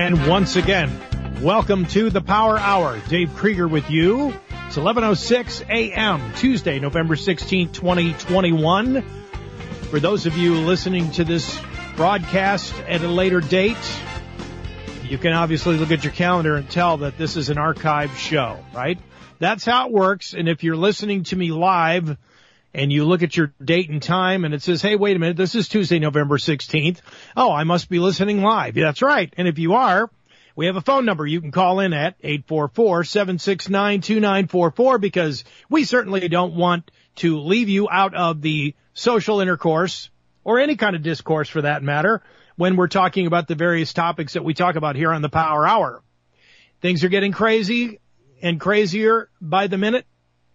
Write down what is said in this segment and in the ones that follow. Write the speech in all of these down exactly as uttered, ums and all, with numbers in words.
And once again, welcome to the Power Hour. Dave Krieger with you. It's eleven oh six a.m., Tuesday, November sixteenth, twenty twenty-one. For those of you listening to this broadcast at a later date, you can obviously look at your calendar and tell that this is an archived show, right? That's how it works. And if you're listening to me live and you look at your date and time and it says, hey, wait a minute, this is Tuesday, November sixteenth. Oh, I must be listening live. That's right. And if you are, we have a phone number you can call in at eight four four, seven six nine, two nine four four because we certainly don't want to leave you out of the social intercourse or any kind of discourse for that matter when we're talking about the various topics that we talk about here on the Power Hour. Things are getting crazy and crazier by the minute.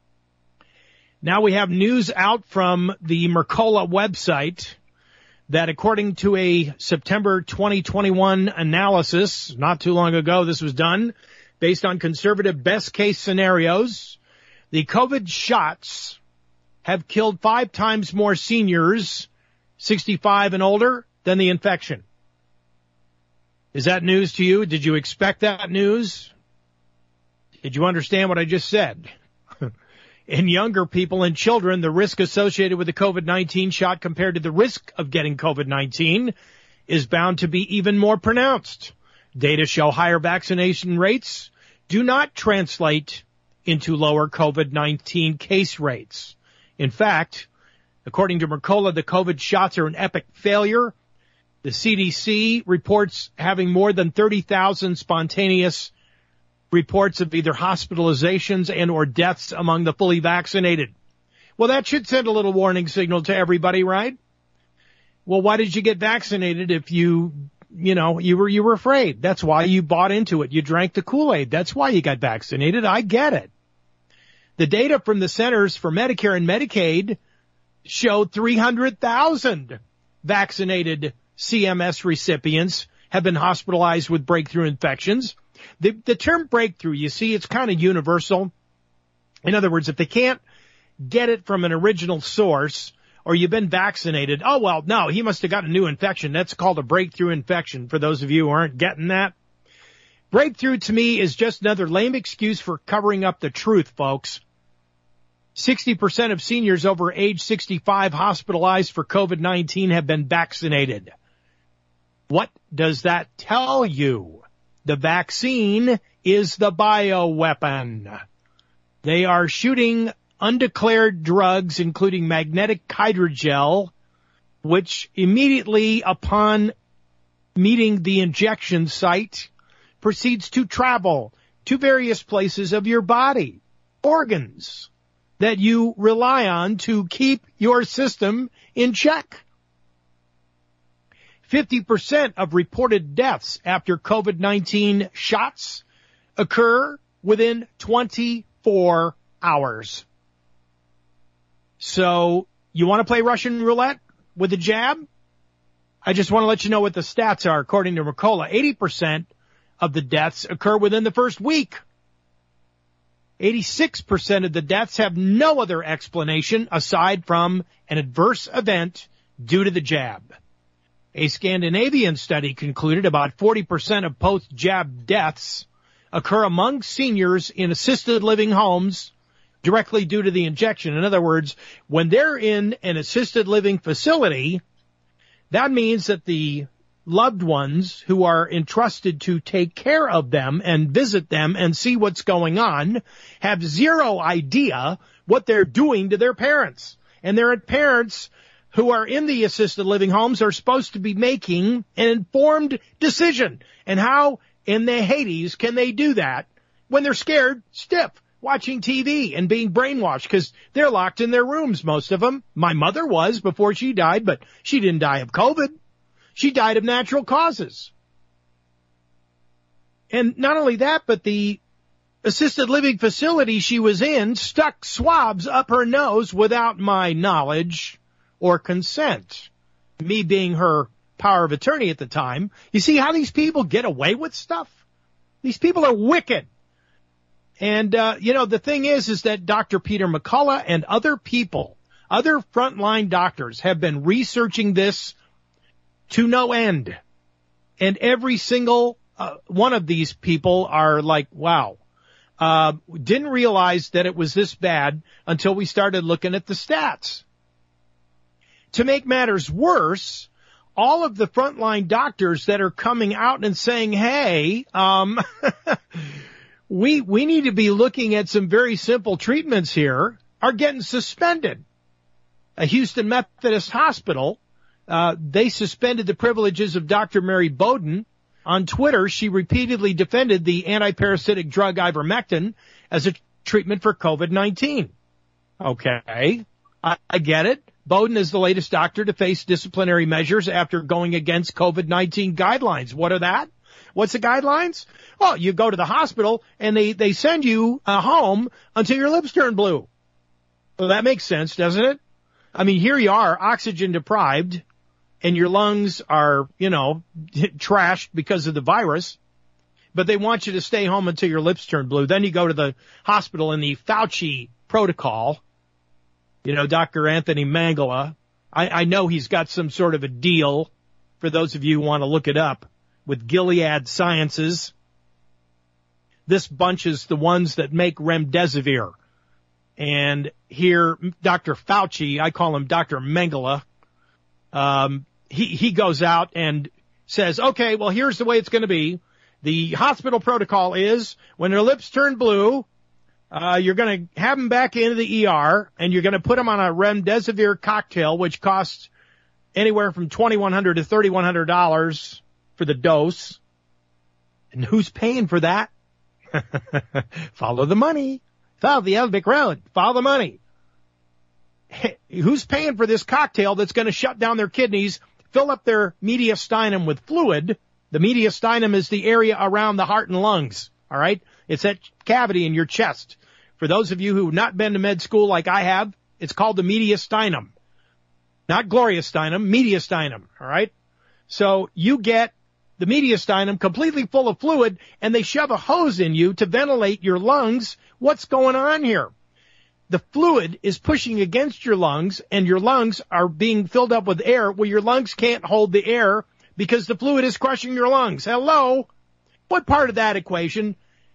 Now we have news out from the Mercola website that according to a September twenty twenty-one analysis, not too long ago this was done, based on conservative best case scenarios, the COVID shots have killed five times more seniors, sixty-five and older, than the infection. Is that news to you? Did you expect that news? Did you understand what I just said? In younger people and children, the risk associated with the COVID nineteen shot compared to the risk of getting COVID nineteen is bound to be even more pronounced. Data show higher vaccination rates do not translate into lower COVID nineteen case rates. In fact, according to Mercola, the COVID shots are an epic failure. The C D C reports having more than thirty thousand spontaneous reports of either hospitalizations and or deaths among the fully vaccinated. Well, that should send a little warning signal to everybody, right? Well, why did you get vaccinated if you, you know, you were, you were afraid? That's why you bought into it. You drank the Kool-Aid. That's why you got vaccinated. I get it. The data from the Centers for Medicare and Medicaid showed three hundred thousand vaccinated C M S recipients have been hospitalized with breakthrough infections. The, the term breakthrough, you see, it's kind of universal. In other words, if they can't get it from an original source or you've been vaccinated, oh, well, no, he must have got a new infection. That's called a breakthrough infection for those of you who aren't getting that. Breakthrough to me is just another lame excuse for covering up the truth, folks. sixty percent of seniors over age sixty-five hospitalized for COVID nineteen have been vaccinated. What does that tell you? The vaccine is the bioweapon. They are shooting undeclared drugs, including magnetic hydrogel, which immediately upon meeting the injection site proceeds to travel to various places of your body, organs that you rely on to keep your system in check. fifty percent of reported deaths after COVID nineteen shots occur within twenty-four hours. So you want to play Russian roulette with the jab? I just want to let you know what the stats are. According to Mercola, eighty percent of the deaths occur within the first week. eighty-six percent of the deaths have no other explanation aside from an adverse event due to the jab. A Scandinavian study concluded about forty percent of post-jab deaths occur among seniors in assisted living homes directly due to the injection. In other words, when they're in an assisted living facility, that means that the loved ones who are entrusted to take care of them and visit them and see what's going on have zero idea what they're doing to their parents. And their parents who are in the assisted living homes are supposed to be making an informed decision. And how in the Hades can they do that when they're scared stiff, watching T V and being brainwashed because they're locked in their rooms, most of them. My mother was before she died, but she didn't die of COVID. She died of natural causes. And not only that, but the assisted living facility she was in stuck swabs up her nose without my knowledge or consent, me being her power of attorney at the time. You see how these people get away with stuff? These people are wicked. And, uh, you know, the thing is, is that Doctor Peter McCullough and other people, other frontline doctors have been researching this to no end. And every single uh, one of these people are like, wow, uh, didn't realize that it was this bad until we started looking at the stats. To make matters worse, all of the frontline doctors that are coming out and saying, hey, um, we, we need to be looking at some very simple treatments here, are getting suspended. A Houston Methodist Hospital, uh, they suspended the privileges of Doctor Mary Bowden. On Twitter, she repeatedly defended the antiparasitic drug ivermectin as a treatment for COVID nineteen. Okay, I, I get it. Bowden is the latest doctor to face disciplinary measures after going against COVID nineteen guidelines. What are that? What's the guidelines? Well, you go to the hospital and they, they send you uh, home until your lips turn blue. Well, that makes sense, doesn't it? I mean, here you are, oxygen deprived, and your lungs are, you know, trashed because of the virus, but they want you to stay home until your lips turn blue. Then you go to the hospital in the Fauci protocol. You know, Doctor Anthony Mangala, I, I know he's got some sort of a deal, for those of you who want to look it up, with Gilead Sciences. This bunch is the ones that make remdesivir. And here, Doctor Fauci, I call him Doctor Mangala, um, he, he goes out and says, okay, well, here's the way it's going to be. The hospital protocol is when their lips turn blue, uh, you're going to have them back into the E R and you're going to put them on a remdesivir cocktail, which costs anywhere from twenty-one hundred dollars to thirty-one hundred dollars for the dose. And who's paying for that? Follow the money. Follow the Elbic Road. Follow the money. Hey, who's paying for this cocktail that's going to shut down their kidneys, fill up their mediastinum with fluid? The mediastinum is the area around the heart and lungs, all right? It's that cavity in your chest. For those of you who have not been to med school like I have, it's called the mediastinum. Not gloriastinum, mediastinum, all right? So you get the mediastinum completely full of fluid, and they shove a hose in you to ventilate your lungs. What's going on here? The fluid is pushing against your lungs, and your lungs are being filled up with air. Well, your lungs can't hold the air because the fluid is crushing your lungs. Hello? What part of that equation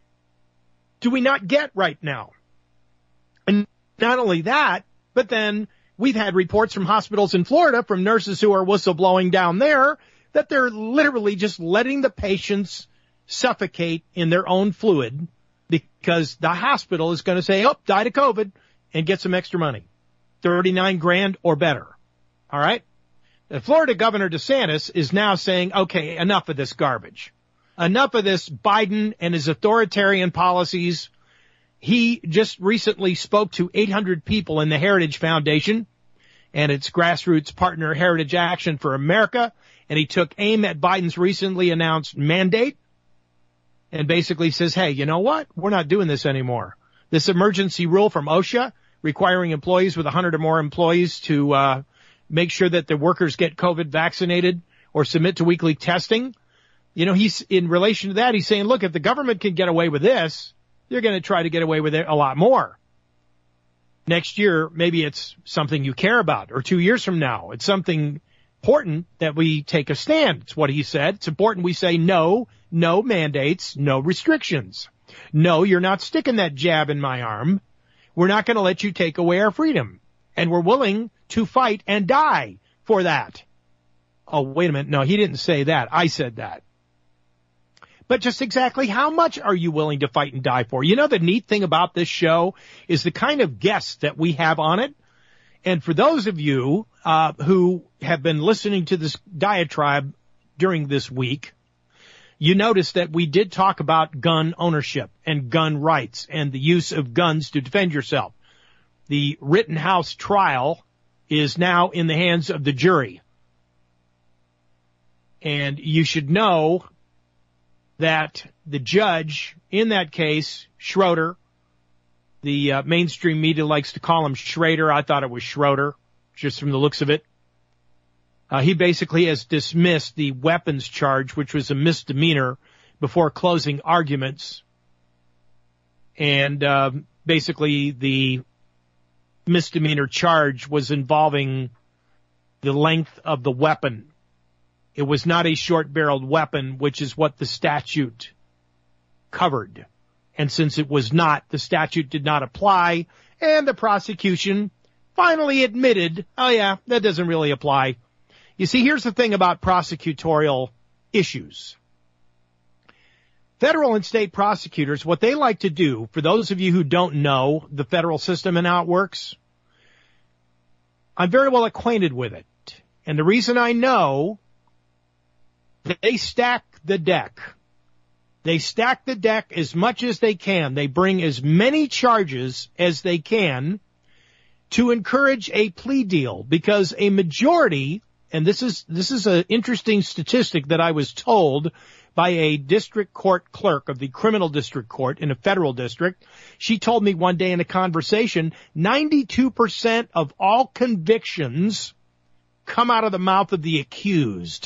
do we not get right now? And not only that, but then we've had reports from hospitals in Florida from nurses who are whistleblowing down there that they're literally just letting the patients suffocate in their own fluid because the hospital is going to say, oh, died of COVID, and get some extra money, thirty-nine grand or better. All right? The Florida Governor DeSantis is now saying, okay, enough of this garbage. Enough of this Biden and his authoritarian policies. He just recently spoke to eight hundred people in the Heritage Foundation and its grassroots partner Heritage Action for America, and he took aim at Biden's recently announced mandate and basically says, hey, you know what? We're not doing this anymore. This emergency rule from OSHA requiring employees with one hundred or more employees to uh make sure that the workers get COVID vaccinated or submit to weekly testing. You know, he's in relation to that, he's saying, look, if the government can get away with this, they're going to try to get away with it a lot more. Next year, maybe it's something you care about, or two years from now, it's something important that we take a stand. It's what he said. It's important we say no, no mandates, no restrictions. No, you're not sticking that jab in my arm. We're not going to let you take away our freedom. And we're willing to fight and die for that. Oh, wait a minute. No, he didn't say that. I said that. But just exactly how much are you willing to fight and die for? You know, the neat thing about this show is the kind of guests that we have on it. And for those of you uh who have been listening to this diatribe during this week, you notice that we did talk about gun ownership and gun rights and the use of guns to defend yourself. The Rittenhouse trial is now in the hands of the jury. And you should know that the judge in that case, Schroeder, the uh, mainstream media likes to call him Schrader. I thought it was Schroeder, just from the looks of it. Uh, he basically has dismissed the weapons charge, which was a misdemeanor, before closing arguments. And uh, basically the misdemeanor charge was involving the length of the weapon. It was not a short-barreled weapon, which is what the statute covered. And since it was not, the statute did not apply, and the prosecution finally admitted, oh yeah, that doesn't really apply. You see, here's the thing about prosecutorial issues. Federal and state prosecutors, what they like to do, for those of you who don't know the federal system and how it works, I'm very well acquainted with it. And the reason I know, they stack the deck. They stack the deck as much as they can. They bring as many charges as they can to encourage a plea deal, because a majority, and this is this is an interesting statistic that I was told by a district court clerk of the criminal district court in a federal district. She told me one day in a conversation, ninety-two percent of all convictions come out of the mouth of the accused.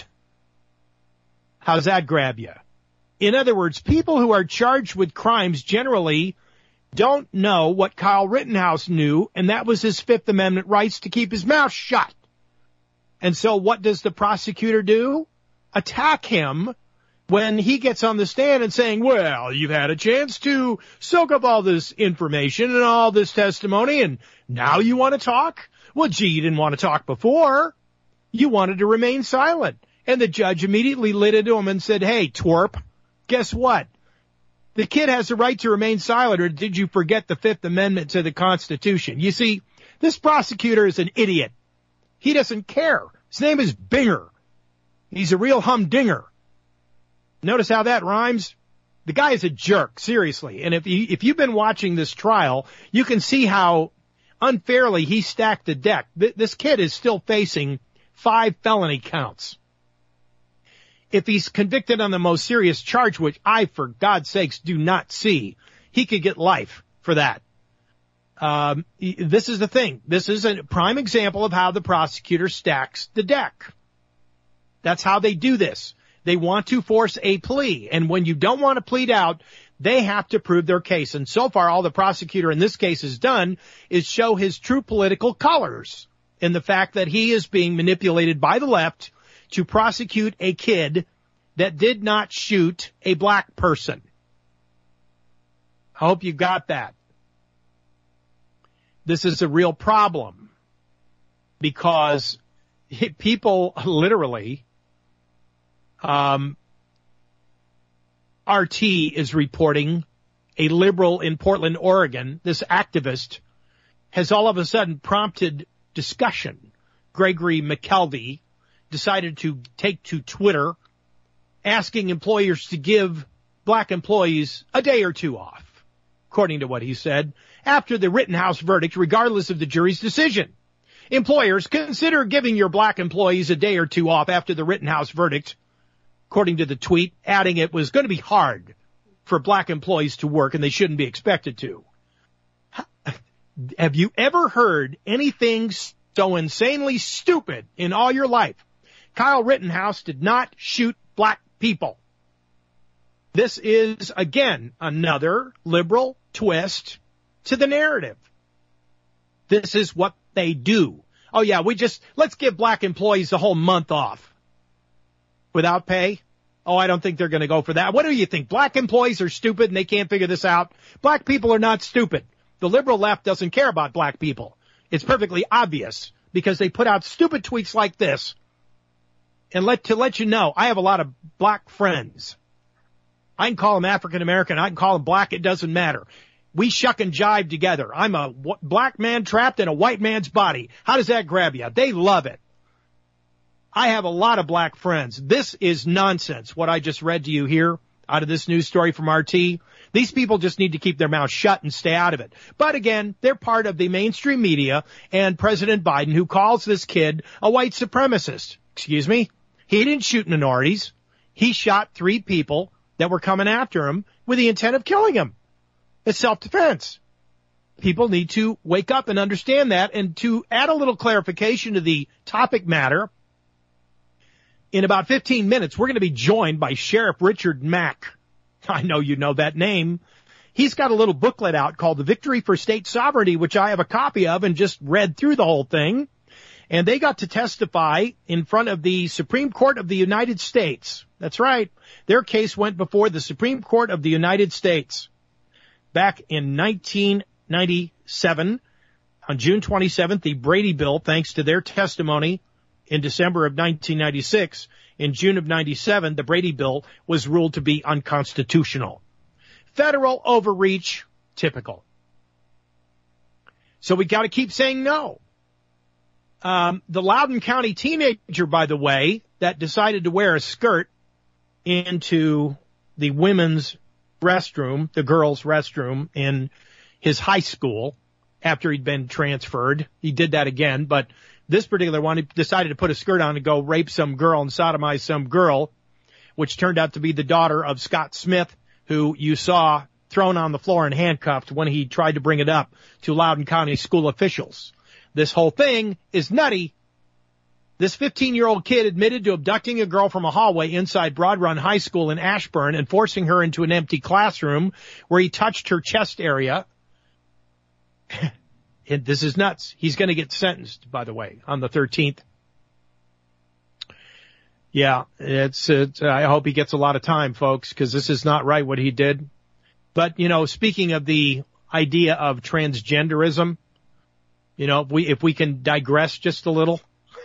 How's that grab you? In other words, people who are charged with crimes generally don't know what Kyle Rittenhouse knew, and that was his Fifth Amendment rights to keep his mouth shut. And so what does the prosecutor do? Attack him when he gets on the stand and saying, well, you've had a chance to soak up all this information and all this testimony, and now you want to talk? Well, gee, you didn't want to talk before. You wanted to remain silent. And the judge immediately lit into him and said, hey, twerp, guess what? The kid has the right to remain silent, or did you forget the Fifth Amendment to the Constitution? You see, this prosecutor is an idiot. He doesn't care. His name is Binger. He's a real humdinger. Notice how that rhymes? The guy is a jerk, seriously. And if you, if you've been watching this trial, you can see how unfairly he stacked the deck. Th- this kid is still facing five felony counts. If he's convicted on the most serious charge, which I, for God's sakes, do not see, he could get life for that. Um, this is the thing. This is a prime example of how the prosecutor stacks the deck. That's how they do this. They want to force a plea, and when you don't want to plead out, they have to prove their case. And so far, all the prosecutor in this case has done is show his true political colors in the fact that he is being manipulated by the left to prosecute a kid that did not shoot a black person. I hope you got that. This is a real problem because people literally, um, R T is reporting a liberal in Portland, Oregon, this activist, has all of a sudden prompted discussion. Gregory McKelvey decided to take to Twitter asking employers to give black employees a day or two off, according to what he said, after the Rittenhouse verdict, regardless of the jury's decision. Employers, consider giving your black employees a day or two off after the Rittenhouse verdict, according to the tweet, adding it was going to be hard for black employees to work and they shouldn't be expected to. Have you ever heard anything so insanely stupid in all your life? Kyle Rittenhouse did not shoot black people. This is, again, another liberal twist to the narrative. This is what they do. Oh, yeah, we just, let's give black employees the whole month off without pay. Oh, I don't think they're going to go for that. What do you think? Black employees are stupid and they can't figure this out? Black people are not stupid. The liberal left doesn't care about black people. It's perfectly obvious because they put out stupid tweets like this. And let to let you know, I have a lot of black friends. I can call them African American. I can call them black. It doesn't matter. We shuck and jive together. I'm a w- black man trapped in a white man's body. How does that grab you? They love it. I have a lot of black friends. This is nonsense, what I just read to you here out of this news story from R T. These people just need to keep their mouths shut and stay out of it. But again, they're part of the mainstream media and President Biden, who calls this kid a white supremacist. Excuse me? He didn't shoot minorities. He shot three people that were coming after him with the intent of killing him. It's self-defense. People need to wake up and understand that. And to add a little clarification to the topic matter, in about fifteen minutes, we're going to be joined by Sheriff Richard Mack. I know you know that name. He's got a little booklet out called The Victory for State Sovereignty, which I have a copy of and just read through the whole thing. And they got to testify in front of the Supreme Court of the United States. That's right. Their case went before the Supreme Court of the United States back in nineteen ninety-seven. On June twenty-seventh, the Brady Bill, thanks to their testimony in December of nineteen ninety-six, in June of ninety-seven, the Brady Bill was ruled to be unconstitutional. Federal overreach, typical. So we got to keep saying no. Um, the Loudoun County teenager, by the way, that decided to wear a skirt into the women's restroom, the girls' restroom in his high school after he'd been transferred. He did that again, but this particular one, he decided to put a skirt on and go rape some girl and sodomize some girl, which turned out to be the daughter of Scott Smith, who you saw thrown on the floor and handcuffed when he tried to bring it up to Loudoun County school officials. This whole thing is nutty. This fifteen-year-old kid admitted to abducting a girl from a hallway inside Broad Run High School in Ashburn and forcing her into an empty classroom where he touched her chest area. And this is nuts. He's going to get sentenced, by the way, on the thirteenth. Yeah, it's, it's, I hope he gets a lot of time, folks, because this is not right what he did. But, you know, speaking of the idea of transgenderism, you know, if we, if we can digress just a little.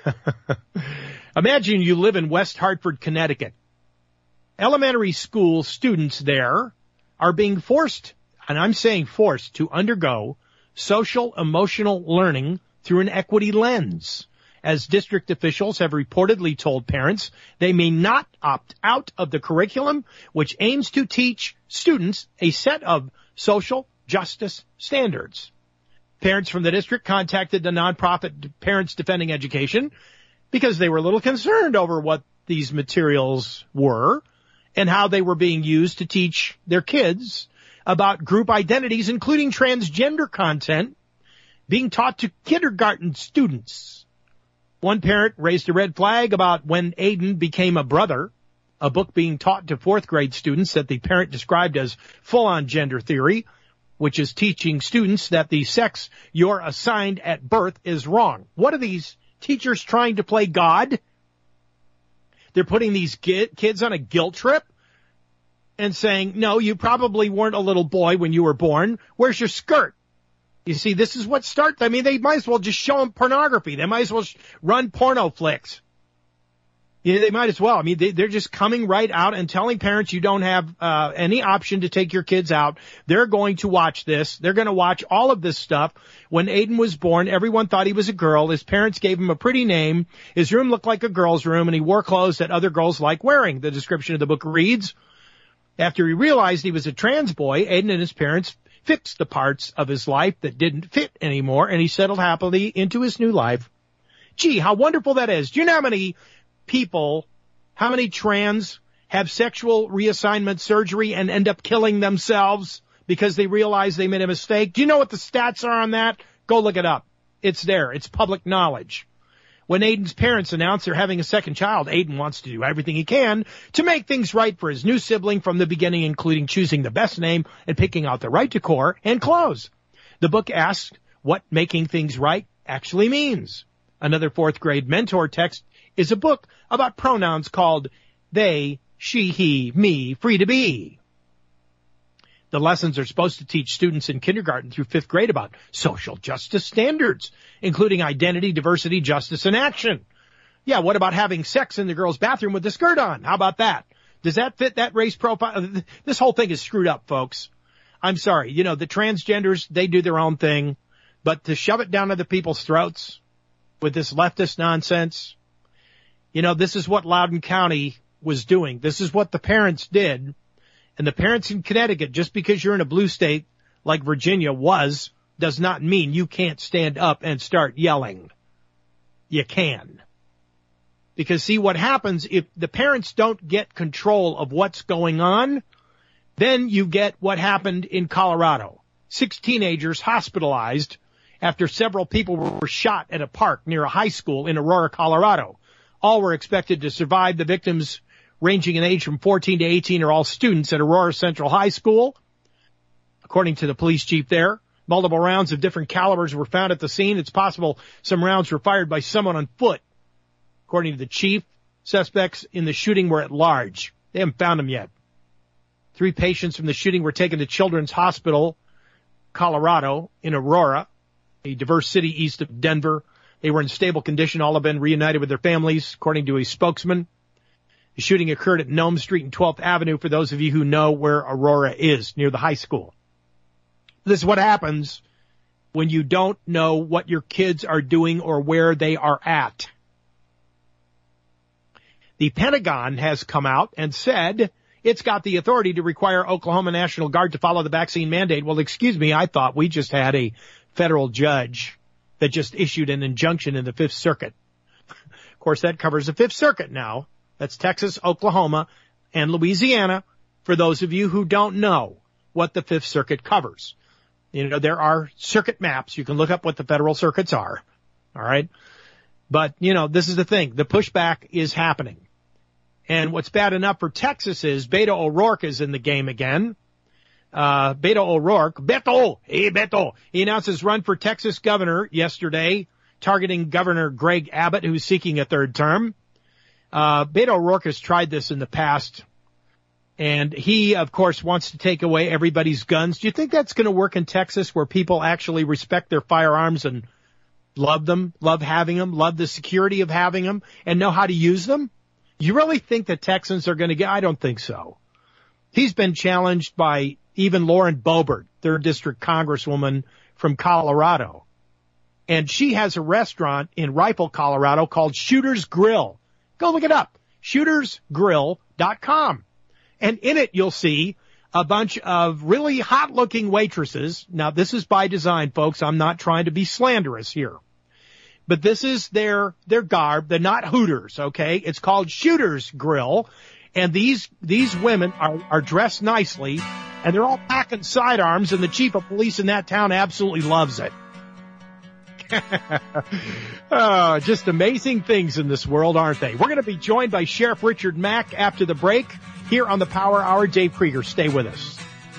Imagine you live in West Hartford, Connecticut. Elementary school students there are being forced, and I'm saying forced, to undergo social emotional learning through an equity lens. As district officials have reportedly told parents, they may not opt out of the curriculum, which aims to teach students a set of social justice standards. Parents from the district contacted the nonprofit Parents Defending Education because they were a little concerned over what these materials were and how they were being used to teach their kids about group identities, including transgender content, being taught to kindergarten students. One parent raised a red flag about When Aiden Became a Brother, a book being taught to fourth grade students that the parent described as full-on gender theory, which is teaching students that the sex you're assigned at birth is wrong. What are these teachers trying to play God? They're putting these kids on a guilt trip and saying, no, you probably weren't a little boy when you were born. Where's your skirt? You see, this is what starts. I mean, they might as well just show them pornography. They might as well run porno flicks. Yeah, they might as well. I mean, they, they're just coming right out and telling parents you don't have uh, any option to take your kids out. They're going to watch this. They're going to watch all of this stuff. When Aiden was born, everyone thought he was a girl. His parents gave him a pretty name. His room looked like a girl's room, and he wore clothes that other girls like wearing. The description of the book reads, after he realized he was a trans boy, Aiden and his parents fixed the parts of his life that didn't fit anymore, and he settled happily into his new life. Gee, how wonderful that is. Do you know how many people, how many trans have sexual reassignment surgery and end up killing themselves because they realize they made a mistake? Do you know what the stats are on that? Go look it up. It's there. It's public knowledge. When Aiden's parents announce they're having a second child, Aiden wants to do everything he can to make things right for his new sibling from the beginning, including choosing the best name and picking out the right decor and clothes. The book asks what making things right actually means. Another fourth grade mentor text is a book about pronouns called they, she, he, me, free to be. The lessons are supposed to teach students in kindergarten through fifth grade about social justice standards, including identity, diversity, justice, and action. Yeah, what about having sex in the girls' bathroom with the skirt on? How about that? Does that fit that race profile? This whole thing is screwed up, folks. I'm sorry. You know, the transgenders, they do their own thing, but to shove it down other people's throats with this leftist nonsense, you know, this is what Loudoun County was doing. This is what the parents did. And the parents in Connecticut, just because you're in a blue state like Virginia was, does not mean you can't stand up and start yelling. You can. Because see what happens if the parents don't get control of what's going on, then you get what happened in Colorado. Six teenagers hospitalized after several people were shot at a park near a high school in Aurora, Colorado. All were expected to survive. The victims, ranging in age from fourteen to eighteen, are all students at Aurora Central High School. According to the police chief there, Multiple rounds of different calibers were found at the scene. It's possible some rounds were fired by someone on foot. According to the chief, suspects in the shooting were at large. They haven't found them yet. Three patients from the shooting were taken to Children's Hospital, Colorado, in Aurora, a diverse city east of Denver. They were in stable condition. All have been reunited with their families, according to a spokesman. The shooting occurred at Nome Street and twelfth Avenue, for those of you who know where Aurora is, near the high school. This is what happens when you don't know what your kids are doing or where they are at. The Pentagon has come out and said it's got the authority to require Oklahoma National Guard to follow the vaccine mandate. Well, excuse me, I thought we just had a federal judge that just issued an injunction in the Fifth Circuit. Of course, that covers the Fifth Circuit now. That's Texas, Oklahoma, and Louisiana, for those of you who don't know what the Fifth Circuit covers. You know, there are circuit maps. You can look up what the federal circuits are. All right. But, you know, this is the thing. The pushback is happening. And what's bad enough for Texas is Beto O'Rourke is in the game again. Uh, Beto O'Rourke, Beto, hey Beto, he announced his run for Texas governor yesterday, targeting Governor Greg Abbott, who's seeking a third term. Uh, Beto O'Rourke has tried this in the past, and he, of course, wants to take away everybody's guns. Do you think that's going to work in Texas, where people actually respect their firearms and love them, love having them, love the security of having them, and know how to use them? You really think the Texans are going to get? I don't think so. He's been challenged by even Lauren Boebert, third district congresswoman from Colorado. And she has a restaurant in Rifle, Colorado called Shooter's Grill. Go look it up, shooters grill dot com. And in it, you'll see a bunch of really hot-looking waitresses. Now, this is by design, folks. I'm not trying to be slanderous here. But this is their, their garb. They're not Hooters, okay? It's called Shooter's Grill. And these, these women are, are dressed nicely, and they're all packing sidearms, and the chief of police in that town absolutely loves it. Oh, just amazing things in this world, aren't they? We're going to be joined by Sheriff Richard Mack after the break here on the Power Hour. Dave Krieger, stay with us.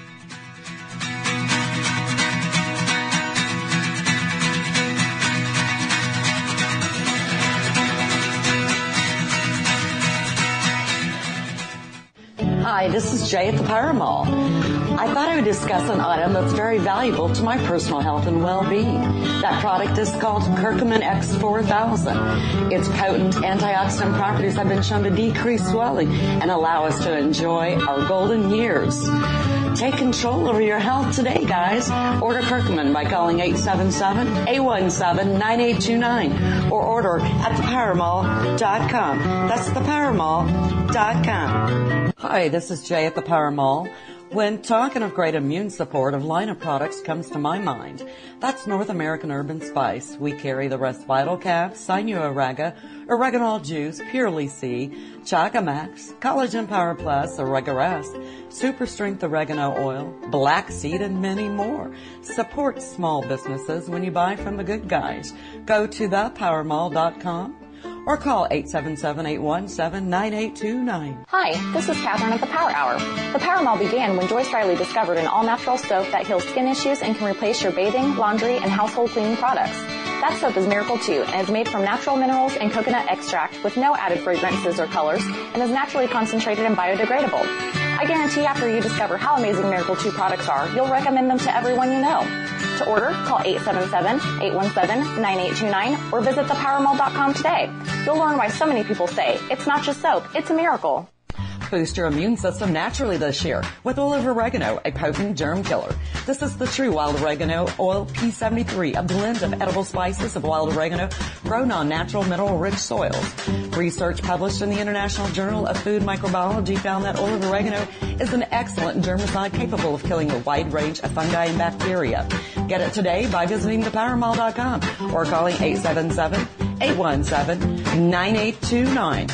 Hi, this is Jay at the Power Mall. I thought I would discuss an item that's very valuable to my personal health and well-being. That product is called Curcumin X four thousand. Its potent antioxidant properties have been shown to decrease swelling and allow us to enjoy our golden years. Take control over your health today, guys. Order Curcumin by calling eight seven seven, eight one seven, nine eight two nine or order at the power mall dot com. That's the power mall dot com. Hi, this is Jay at the Power Mall. When talking of great immune support, a line of products comes to my mind. That's North American Urban Spice. We carry the Rest Vital Cap, Sinuoraga, Oreganol Juice, Purely C, Chaga Max, Collagen Power Plus, Oregarest, Super Strength Oregano Oil, Black Seed, and many more. Support small businesses when you buy from the good guys. Go to the power mall dot com. or call eight seven seven, eight one seven, nine eight two nine. Hi, this is Catherine at the Power Hour. The Power Mall began when Joyce Riley discovered an all-natural soap that heals skin issues and can replace your bathing, laundry, and household cleaning products. That soap is Miracle two and is made from natural minerals and coconut extract with no added fragrances or colors and is naturally concentrated and biodegradable. I guarantee after you discover how amazing Miracle two products are, you'll recommend them to everyone you know. To order, call eight seven seven, eight one seven, nine eight two nine or visit the power mall dot com today. You'll learn why so many people say it's not just soap, it's a miracle. Boost your immune system naturally this year with olive oregano, a potent germ killer. This is the true wild oregano oil P seventy-three, a blend of edible spices of wild oregano grown on natural mineral-rich soils. Research published in the International Journal of Food Microbiology found that olive oregano is an excellent germicide capable of killing a wide range of fungi and bacteria. Get it today by visiting the power mall dot com or calling eight seven seven, eight one seven, nine eight two nine.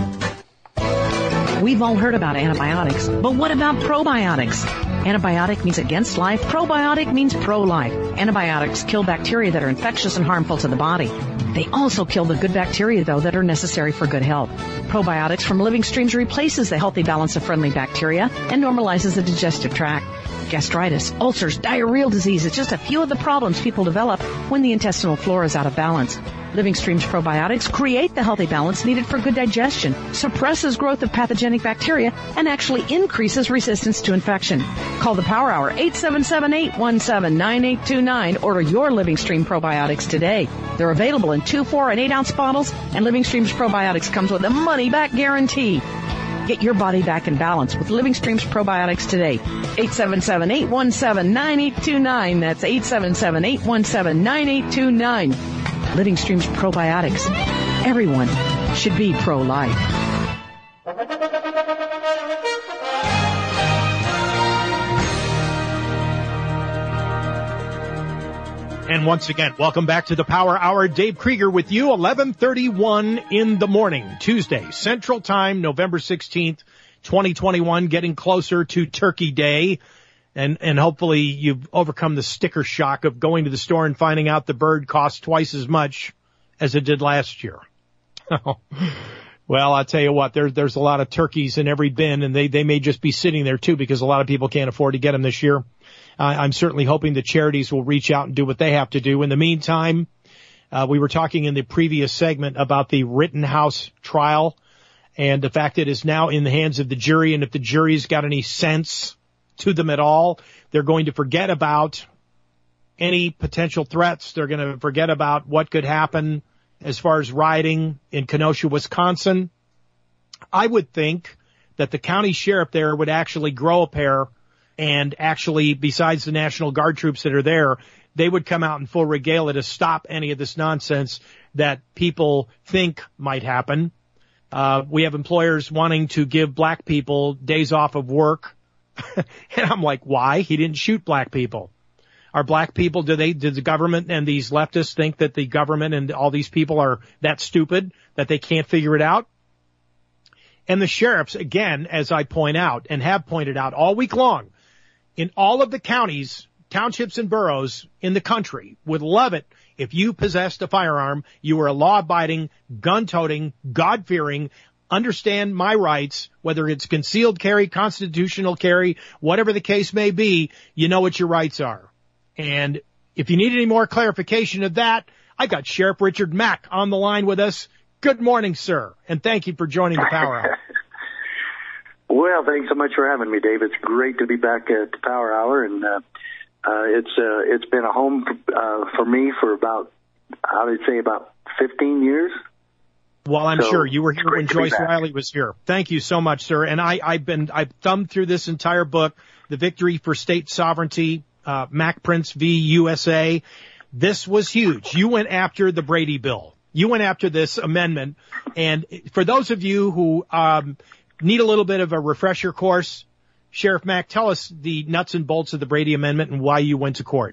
We've all heard about antibiotics, but what about probiotics? Antibiotic means against life. Probiotic means pro-life. Antibiotics kill bacteria that are infectious and harmful to the body. They also kill the good bacteria, though, that are necessary for good health. Probiotics from living streams replaces the healthy balance of friendly bacteria and normalizes the digestive tract. Gastritis, ulcers, diarrheal disease is just a few of the problems people develop when the intestinal flora is out of balance. Living Stream's probiotics create the healthy balance needed for good digestion, suppresses growth of pathogenic bacteria, and actually increases resistance to infection. Call the Power Hour, eight seven seven, eight one seven, nine eight two nine. Order your Living Stream probiotics today. They're available in two, four, and eight ounce bottles, and Living Stream's probiotics comes with a money-back guarantee. Get your body back in balance with Living Stream's probiotics today. eight seven seven, eight one seven, nine eight two nine. That's eight seven seven, eight one seven, nine eight two nine. Living Stream's probiotics. Everyone should be pro-life. And once again, welcome back to the Power Hour. Dave Krieger with you, eleven thirty-one in the morning, Tuesday, Central Time, November sixteenth, twenty twenty-one, getting closer to Turkey Day. And, and hopefully you've overcome the sticker shock of going to the store and finding out the bird costs twice as much as it did last year. Well, I'll tell you what, there, there's a lot of turkeys in every bin, and they, they may just be sitting there too because a lot of people can't afford to get them this year. Uh, I'm certainly hoping the charities will reach out and do what they have to do. In the meantime, uh, we were talking in the previous segment about the Rittenhouse trial and the fact that it is now in the hands of the jury, and if the jury's got any sense to them at all, they're going to forget about any potential threats. They're going to forget about what could happen as far as rioting in Kenosha, Wisconsin. I would think that the county sheriff there would actually grow a pair, and actually, besides the National Guard troops that are there, they would come out in full regalia to stop any of this nonsense that people think might happen. Uh, we have employers wanting to give black people days off of work. And I'm like, why? He didn't shoot black people. Are black people, do they, did the government and these leftists think that the government and all these people are that stupid that they can't figure it out? And the sheriffs, again, as I point out and have pointed out all week long, in all of the counties, townships and boroughs in the country would love it if you possessed a firearm, you were a law-abiding, gun-toting, God-fearing, understand my rights, whether it's concealed carry, constitutional carry, whatever the case may be, you know what your rights are. And if you need any more clarification of that, I got Sheriff Richard Mack on the line with us. Good morning, sir, and thank you for joining the Power Hour. Well, thanks so much for having me, Dave. It's great to be back at the Power Hour, and uh, uh, it's uh, it's been a home uh, for me for about, I would say, about fifteen years. Well, I'm so sure you were here when Joyce Riley was here. Thank you so much, sir. And I, I've been, I've thumbed through this entire book, The Victory for State Sovereignty, uh, Mac Prince v. U S A. This was huge. You went after the Brady bill. You went after this amendment. And for those of you who, um, need a little bit of a refresher course, Sheriff Mack, tell us the nuts and bolts of the Brady Amendment and why you went to court.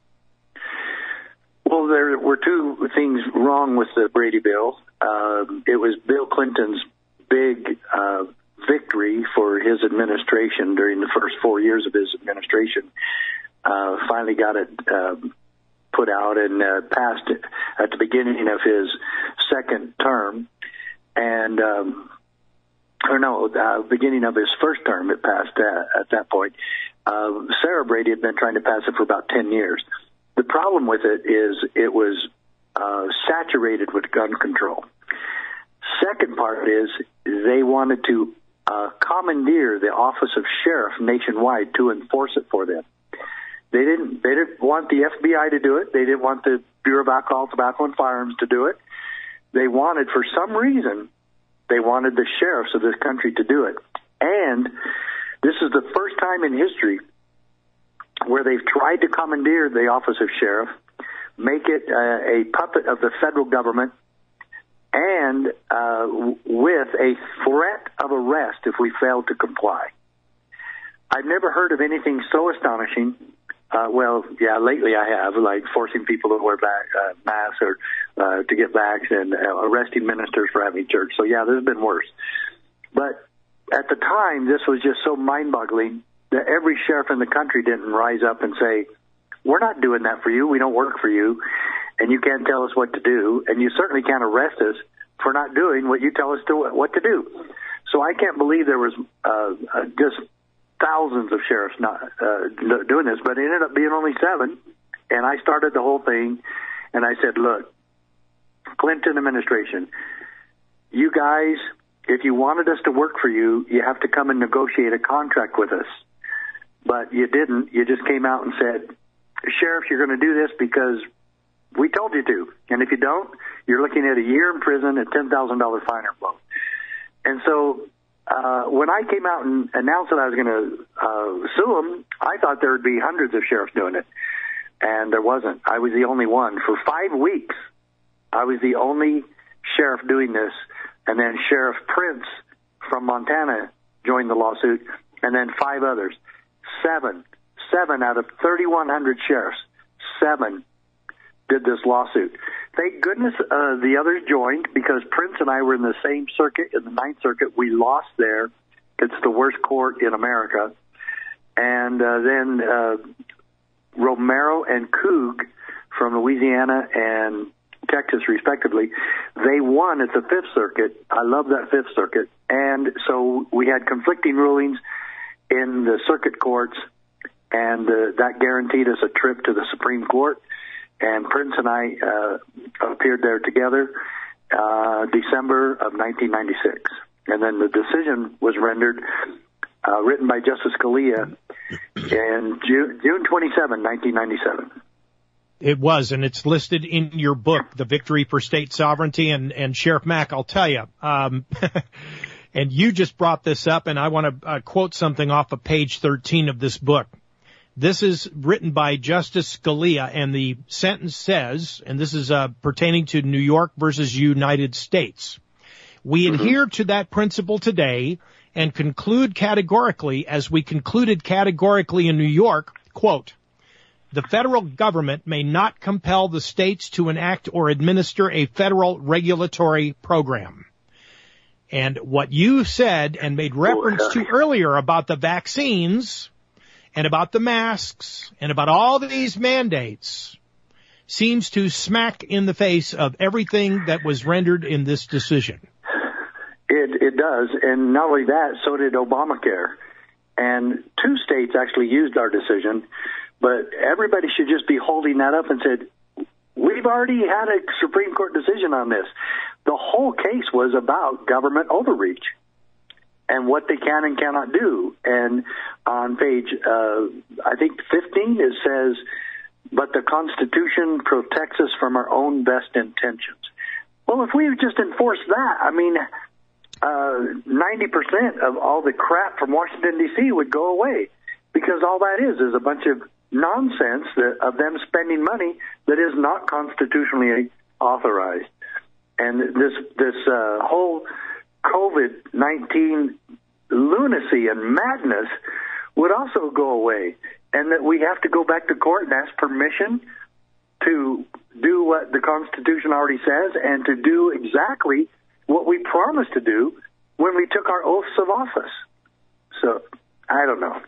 Well, there were two things wrong with the Brady bill. Um, it was Bill Clinton's big uh, victory for his administration during the first four years of his administration. Uh, finally got it uh, put out and uh, passed it at the beginning of his second term. And, um, or no, uh, beginning of his first term, it passed uh, at that point. Uh, Sarah Brady had been trying to pass it for about ten years. The problem with it is it was uh, saturated with gun control. Second part is they wanted to uh, commandeer the office of sheriff nationwide to enforce it for them. They didn't. They didn't want the F B I to do it. They didn't want the Bureau of Alcohol, Tobacco, and Firearms to do it. They wanted, for some reason, they wanted the sheriffs of this country to do it. And this is the first time in history where they've tried to commandeer the office of sheriff, make it uh, a puppet of the federal government, and uh, with a threat of arrest if we fail to comply. I've never heard of anything so astonishing. Uh, well, yeah, lately I have, like forcing people to wear back, uh, masks or uh, to get vaxxed and uh, arresting ministers for having church. So, yeah, there's been worse. But at the time, this was just so mind-boggling that every sheriff in the country didn't rise up and say, we're not doing that for you. We don't work for you, and you can't tell us what to do, and you certainly can't arrest us for not doing what you tell us to what to do. So I can't believe there was uh, uh, just thousands of sheriffs not uh, doing this, but it ended up being only seven. And I started the whole thing, and I said, look, Clinton administration, you guys, if you wanted us to work for you, you have to come and negotiate a contract with us. But you didn't. You just came out and said, Sheriff, you're going to do this because we told you to. And if you don't, you're looking at a year in prison and ten thousand dollars fine or both. And so uh, when I came out and announced that I was going to uh, sue them, I thought there would be hundreds of sheriffs doing it. And there wasn't. I was the only one. For five weeks, I was the only sheriff doing this. And then Sheriff Prince from Montana joined the lawsuit, and then five others. Seven. Seven out of thirty-one hundred sheriffs. Seven did this lawsuit. Thank goodness uh, the others joined, because Prince and I were in the same circuit, in the Ninth Circuit. We lost there. It's the worst court in America. And uh, then uh, Romero and Coog from Louisiana and Texas, respectively, they won at the Fifth Circuit. I love that Fifth Circuit. And so we had conflicting rulings in the circuit courts, and uh, that guaranteed us a trip to the Supreme Court. And Prince and I uh, appeared there together uh, December of nineteen ninety-six. And then the decision was rendered, uh, written by Justice Scalia, in June, June twenty-seventh, nineteen ninety-seven. It was, and it's listed in your book, The Victory for State Sovereignty. And, and Sheriff Mack, I'll tell you, um, and you just brought this up, and I want to uh, quote something off of page thirteen of this book. This is written by Justice Scalia, and the sentence says, and this is uh, pertaining to New York versus United States, we mm-hmm. adhere to that principle today and conclude categorically, as we concluded categorically in New York, quote, the federal government may not compel the states to enact or administer a federal regulatory program. And what you said and made reference to earlier about the vaccines and about the masks and about all these mandates seems to smack in the face of everything that was rendered in this decision. It, it does. And not only that, so did Obamacare. And two states actually used our decision, but everybody should just be holding that up and said, we've already had a Supreme Court decision on this. The whole case was about government overreach and what they can and cannot do. And on page, uh, I think fifteen, it says, but the Constitution protects us from our own best intentions. Well, if we just enforce that, I mean, uh, ninety percent of all the crap from Washington, D C would go away, because all that is is a bunch of nonsense that, of them spending money that is not constitutionally authorized. And this this uh, whole COVID nineteen lunacy and madness would also go away, and that we have to go back to court and ask permission to do what the Constitution already says and to do exactly what we promised to do when we took our oaths of office. So, I don't know.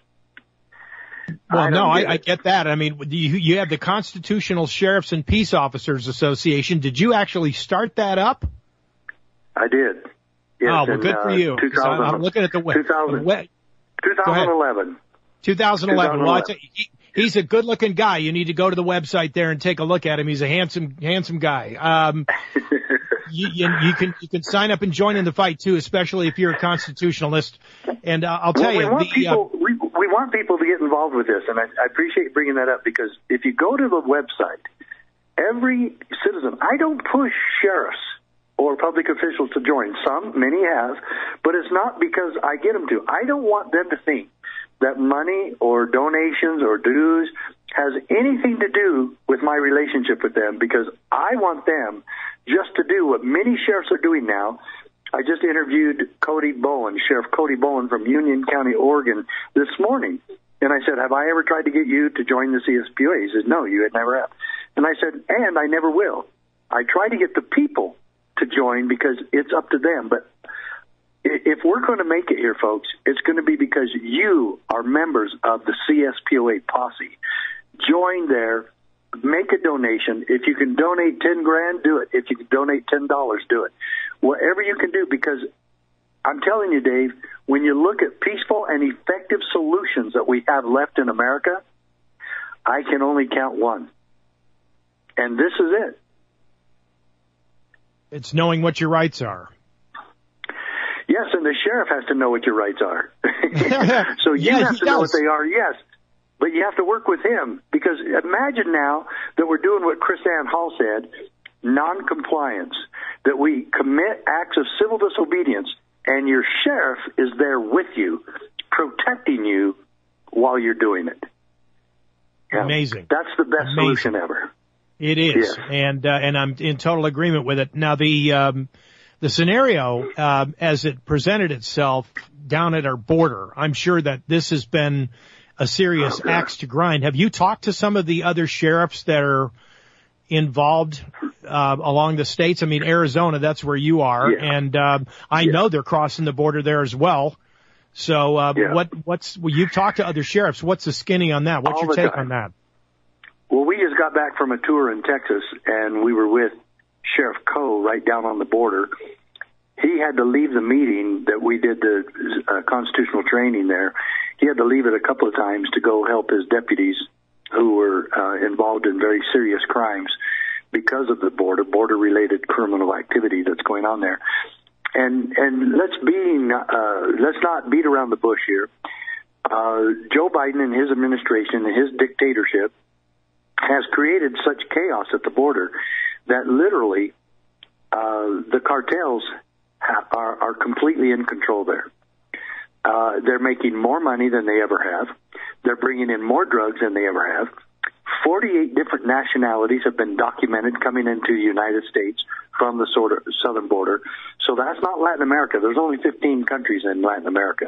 Well, I no, I, get I get that. I mean, you, you have the Constitutional Sheriffs and Peace Officers Association. Did you actually start that up? I did. Yes, oh, well, in, good for uh, you. I'm looking at the web. two thousand, twenty eleven. twenty eleven. Well, I tell you, he, he's a good-looking guy. You need to go to the website there and take a look at him. He's a handsome, handsome guy. Um, you, you, you can you can sign up and join in the fight too, especially if you're a constitutionalist. And uh, I'll tell well, we you, want the, people, uh, we, we want people to get involved with this, and I, I appreciate bringing that up, because if you go to the website, every citizen, I don't push sheriffs or public officials to join. Some, many have, but it's not because I get them to. I don't want them to think that money or donations or dues has anything to do with my relationship with them, because I want them just to do what many sheriffs are doing now. I just interviewed Cody Bowen, Sheriff Cody Bowen from Union County, Oregon, this morning. And I said, have I ever tried to get you to join the C S P O A? He says, no, you had never have. And I said, and I never will. I try to get the people to join because it's up to them. But if we're going to make it here, folks, it's going to be because you are members of the C S P O A posse. Join there. Make a donation. If you can donate ten grand, do it. If you can donate ten dollars, do it. Whatever you can do, because I'm telling you, Dave, when you look at peaceful and effective solutions that we have left in America, I can only count one. And this is it. It's knowing what your rights are. Yes, and the sheriff has to know what your rights are. So you yeah, have to does. know what they are, yes. But you have to work with him, because imagine now that we're doing what Chris Ann Hall said, non-compliance, that we commit acts of civil disobedience, and your sheriff is there with you, protecting you while you're doing it. Yeah, Amazing. That's the best Amazing. solution ever. It is, Yes. and uh, and I'm in total agreement with it. Now, the um, the scenario uh, as it presented itself down at our border, I'm sure that this has been a serious Oh, axe to grind. Have you talked to some of the other sheriffs that are involved uh, along the states? I mean, Arizona, that's where you are, Yeah. and um, I Yeah. know they're crossing the border there as well. So, uh, Yeah. what what's well, you've talked to other sheriffs? What's the skinny on that? What's All your the take time. on that? Well, we just got back from a tour in Texas, and we were with Sheriff Coe right down on the border. He had to leave the meeting that we did the uh, constitutional training there. He had to leave it a couple of times to go help his deputies who were uh, involved in very serious crimes because of the border, border-related criminal activity that's going on there. And and let's be uh, let's not beat around the bush here. Uh, Joe Biden and his administration and his dictatorship has created such chaos at the border that literally uh, the cartels ha- are, are completely in control there. Uh, they're making more money than they ever have. They're bringing in more drugs than they ever have. forty-eight different nationalities have been documented coming into the United States from the sort of southern border. So that's not Latin America. There's only fifteen countries in Latin America.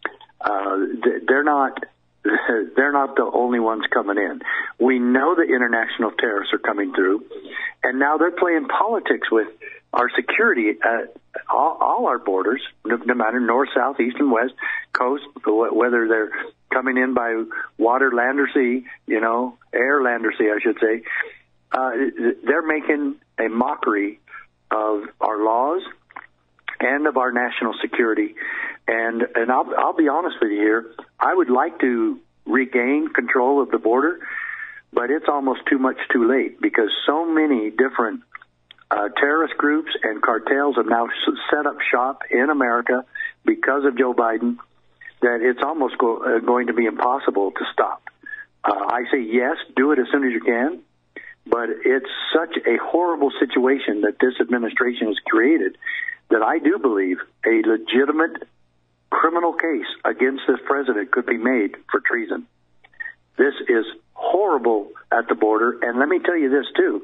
Uh, they're not they're not the only ones coming in. We know the international terrorists are coming through, and now they're playing politics with our security at all, all our borders, no, no matter north, south, east, and west, coast, whether they're coming in by water, land, or sea, you know, air, land, or sea, I should say. Uh, they're making a mockery of our laws and of our national security. And and I'll, I'll be honest with you here, I would like to regain control of the border, but it's almost too much too late, because so many different uh, terrorist groups and cartels have now set up shop in America because of Joe Biden that it's almost go, uh, going to be impossible to stop. Uh, I say yes, do it as soon as you can, but it's such a horrible situation that this administration has created that I do believe a legitimate criminal case against this president could be made for treason. This is horrible at the border, and let me tell you this too.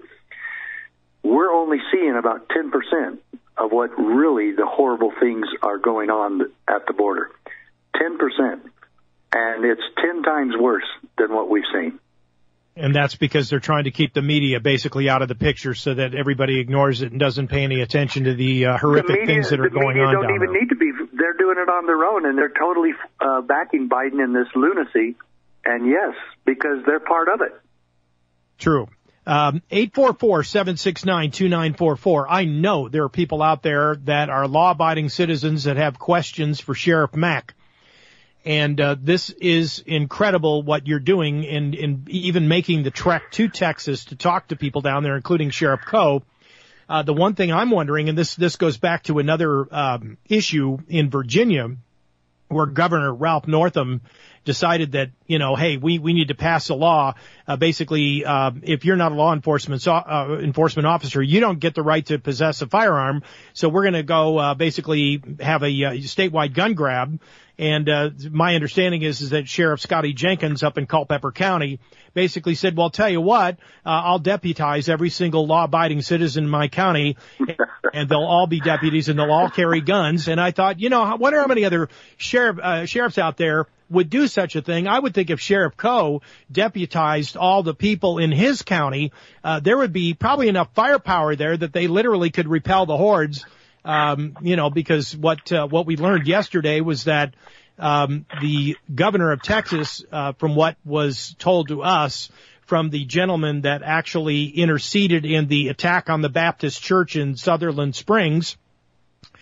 We're only seeing about ten percent of what really the horrible things are going on at the border. ten percent. And it's ten times worse than what we've seen. And that's because they're trying to keep the media basically out of the picture so that everybody ignores it and doesn't pay any attention to the uh, horrific the media, things that are the going media on don't down even there. need to be. They're doing it on their own, and they're totally uh, backing Biden in this lunacy. And yes, because they're part of it. True. Um, eight four four, seven six nine, two nine four four. I know there are people out there that are law-abiding citizens that have questions for Sheriff Mack. And uh, this is incredible what you're doing in, in even making the trek to Texas to talk to people down there, including Sheriff Coe. Uh, the one thing I'm wondering, and this, this goes back to another um, issue in Virginia, where Governor Ralph Northam decided that, you know, hey, we, we need to pass a law. Uh, basically, uh, if you're not a law enforcement uh, enforcement officer, you don't get the right to possess a firearm. So we're going to go uh, basically have a uh, statewide gun grab. And uh, my understanding is, is that Sheriff Scotty Jenkins up in Culpeper County basically said, well, tell you what, uh, I'll deputize every single law-abiding citizen in my county, and they'll all be deputies, and they'll all carry guns. And I thought, you know, I wonder how many other sheriff, uh, sheriffs out there would do such a thing. I would think if Sheriff Coe deputized all the people in his county, uh, there would be probably enough firepower there that they literally could repel the hordes. Um, you know, because what, uh, what we learned yesterday was that, um, the governor of Texas, uh, from what was told to us from the gentleman that actually interceded in the attack on the Baptist church in Sutherland Springs,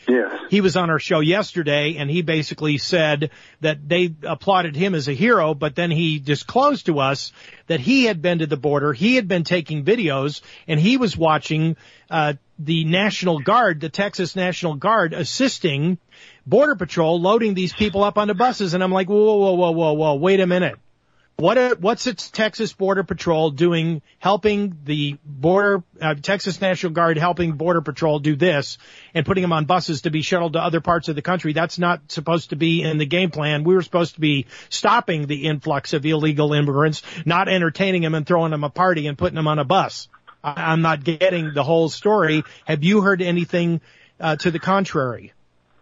Yes. He was on our show yesterday, and he basically said that they applauded him as a hero, but then he disclosed to us that he had been to the border, he had been taking videos, and he was watching uh the National Guard, the Texas National Guard, assisting Border Patrol loading these people up onto buses. And I'm like, whoa, whoa, whoa, whoa, whoa, wait a minute. What, what's the Texas Border Patrol doing, helping the border, uh, Texas National Guard helping Border Patrol do this and putting them on buses to be shuttled to other parts of the country? That's not supposed to be in the game plan. We were supposed to be stopping the influx of illegal immigrants, not entertaining them and throwing them a party and putting them on a bus. I, I'm not getting the whole story. Have you heard anything uh, to the contrary?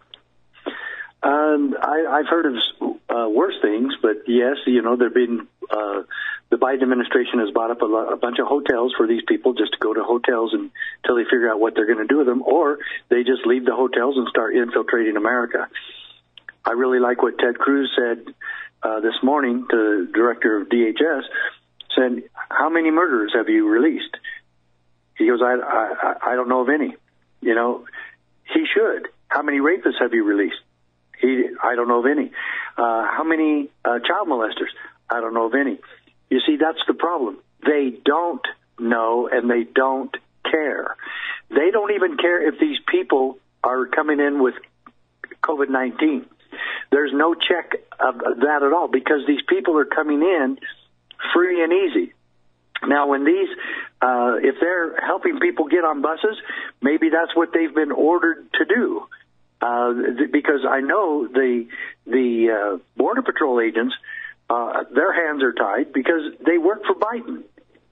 Um, I, I've heard of uh, worse things, but yes, you know, there've been uh, the Biden administration has bought up a, lot, a bunch of hotels for these people just to go to hotels and, until they figure out what they're going to do with them, or they just leave the hotels and start infiltrating America. I really like what Ted Cruz said uh, this morning to the director of D H S. Said, "How many murderers have you released?" He goes, I, I, I don't know of any. You know, he should. How many rapists have you released? He, I don't know of any. Uh, how many uh, child molesters? I don't know of any. You see, that's the problem. They don't know and they don't care. They don't even care if these people are coming in with COVID nineteen. There's no check of that at all because these people are coming in free and easy. Now, when these, uh, if they're helping people get on buses, maybe that's what they've been ordered to do. Uh, th- because I know the the uh, Border Patrol agents, uh, their hands are tied because they work for Biden.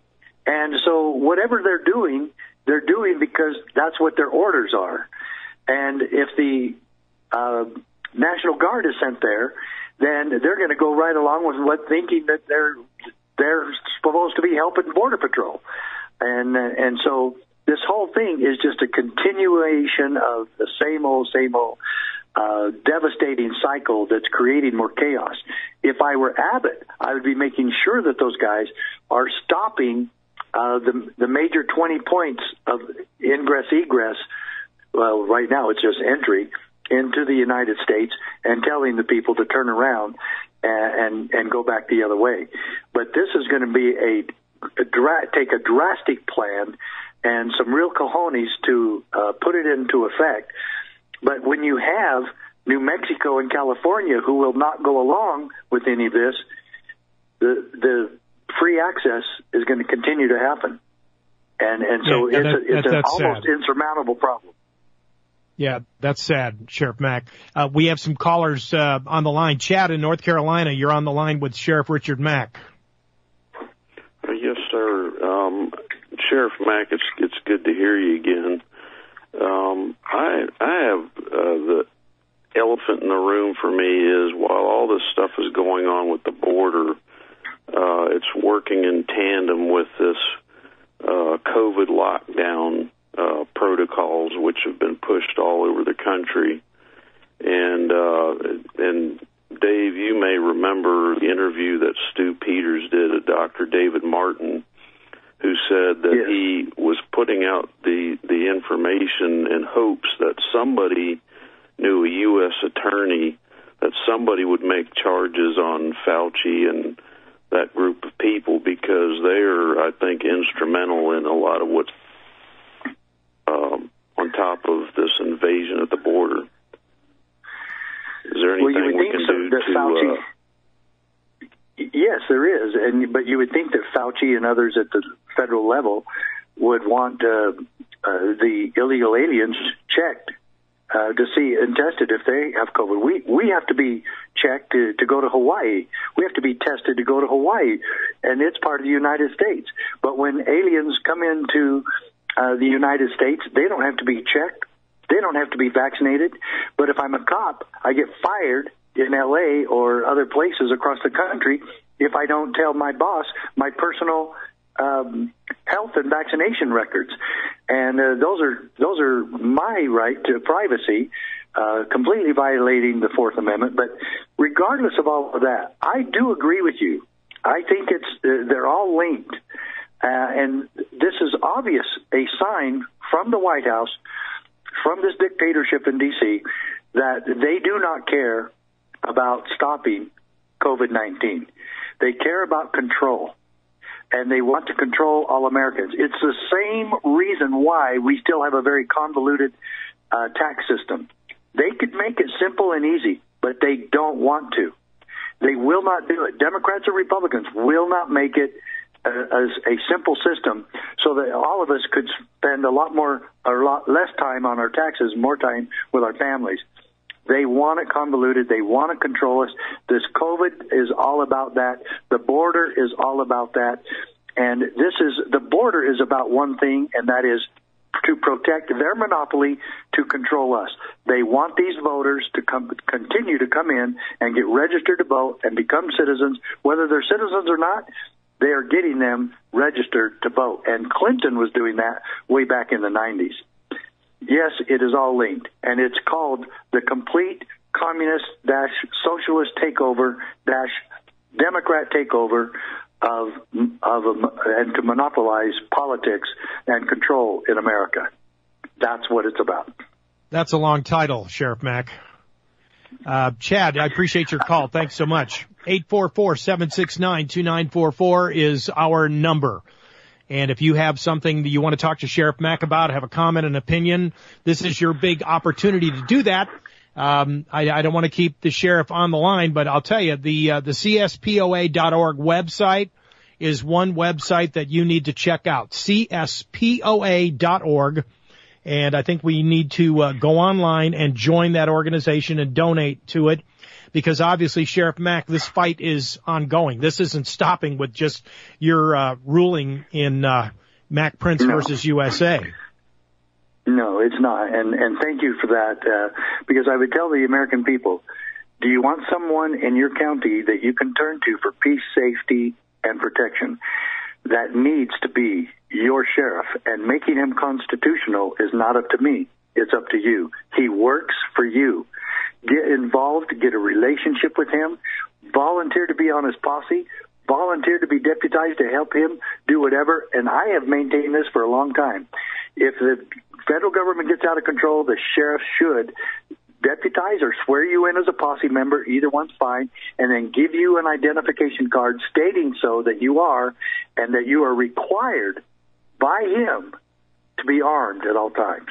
And so whatever they're doing, they're doing because that's what their orders are. And if the uh, National Guard is sent there, then they're going to go right along with what thinking that they're they're supposed to be helping Border Patrol. And uh, and so this whole thing is just a continuation of the same old, same old uh, devastating cycle that's creating more chaos. If I were Abbott, I would be making sure that those guys are stopping uh, the, the major twenty points of ingress, egress. Well, right now it's just entry into the United States and telling the people to turn around and, and, and go back the other way. But this is going to be a, a dra- take a drastic plan and some real cojones to uh, put it into effect. But when you have New Mexico and California who will not go along with any of this, the the free access is going to continue to happen. And and so yeah, it's, that, a, it's that, an almost sad. insurmountable problem. Yeah, that's sad, Sheriff Mack. Uh, we have some callers uh, on the line. Chad in North Carolina, you're on the line with Sheriff Richard Mack. Uh, yes, sir. Um, Sheriff Mack, it's it's good to hear you again. Um, I I have uh, the elephant in the room for me is while all this stuff is going on with the border, uh, it's working in tandem with this uh, COVID lockdown uh, protocols, which have been pushed all over the country. And uh, and Dave, you may remember the interview that Stu Peters did with Doctor David Martin, who said that yes. he was putting out the, the information in hopes that somebody knew, a U S attorney, that somebody would make charges on Fauci and that group of people because they're, I think, instrumental in a lot of what's um, on top of this invasion at the border. Is there anything well, we can so do that to... Fauci, uh, Yes, there is, and but you would think that Fauci and others at the federal level would want uh, uh, the illegal aliens checked uh, to see and tested if they have COVID. We we have to be checked to, to go to Hawaii. We have to be tested to go to Hawaii, and it's part of the United States. But when aliens come into uh, the United States, they don't have to be checked. They don't have to be vaccinated. But if I'm a cop, I get fired in L A or other places across the country if I don't tell my boss my personal um, health and vaccination records. And uh, those are those are my right to privacy, uh, completely violating the Fourth Amendment. But regardless of all of that, I do agree with you. I think it's uh, they're all linked. Uh, and this is obvious, a sign from the White House from this dictatorship in D C that they do not care about stopping COVID nineteen. They care about control, and they want to control all Americans. It's the same reason why we still have a very convoluted uh, tax system. They could make it simple and easy, but they don't want to. They will not do it. Democrats or Republicans will not make it uh, as a simple system so that all of us could spend a lot more, a lot less time on our taxes, more time with our families. They want it convoluted. They want to control us. This COVID is all about that. The border is all about that. And this is, the border is about one thing, and that is to protect their monopoly to control us. They want these voters to come, continue to come in and get registered to vote and become citizens. Whether they're citizens or not, they are getting them registered to vote. And Clinton was doing that way back in the nineties. Yes, it is all linked, and it's called the complete communist dash socialist takeover dash Democrat takeover of of um, and to monopolize politics and control in America. That's what it's about. That's a long title, Sheriff Mack. Uh, Chad, I appreciate your call. Thanks so much. eight four four, seven six nine, two nine four four is our number. And if you have something that you want to talk to Sheriff Mack about, have a comment, an opinion, this is your big opportunity to do that. Um, I, I don't want to keep the sheriff on the line, but I'll tell you, the uh, the C S P O A dot org website is one website that you need to check out, C S P O A dot org. And I think we need to uh, go online and join that organization and donate to it. Because obviously, Sheriff Mack, this fight is ongoing. This isn't stopping with just your uh, ruling in uh, Mack Prince no. versus U S A. No, it's not. And and thank you for that, uh, because I would tell the American people, do you want someone in your county that you can turn to for peace, safety, and protection? That needs to be your sheriff. And making him constitutional is not up to me. It's up to you. He works for you. Get involved, get a relationship with him, volunteer to be on his posse, volunteer to be deputized to help him do whatever. And I have maintained this for a long time. If the federal government gets out of control, the sheriff should deputize or swear you in as a posse member, either one's fine, and then give you an identification card stating so that you are, and that you are required by him to be armed at all times.